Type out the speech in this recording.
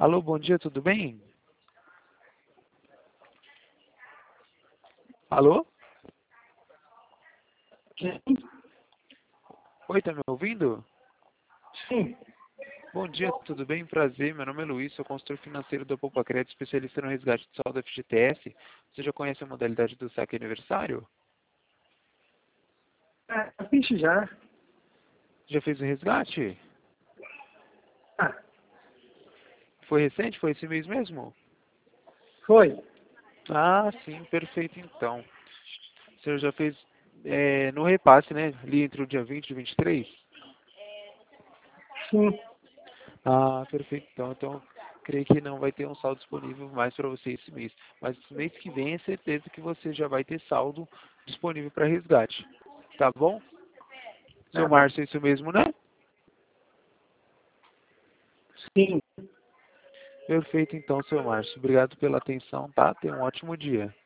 Alô, bom dia, tudo bem? Alô? Sim. Oi, tá me ouvindo? Sim. Bom dia, tudo bem? Prazer, meu nome é Luiz, sou consultor financeiro da Poupa Crédito, especialista no resgate de saldo FGTS. Você já conhece a modalidade do saque aniversário? Fiz já. Já fez o resgate? Ah, Foi recente? Foi esse mês mesmo? foi. Ah, sim, perfeito então. O senhor já fez no repasse, né? Ali entre o dia 20 e 23? Sim. Ah, perfeito. Então, creio que não vai ter um saldo disponível mais para você esse mês. Mas mês que vem é certeza que você já vai ter saldo disponível para resgate. Tá bom? Seu Tá bom. Márcio, é isso mesmo, né? Sim. Perfeito, então, seu Márcio. Obrigado pela atenção, tá? Tenha um ótimo dia.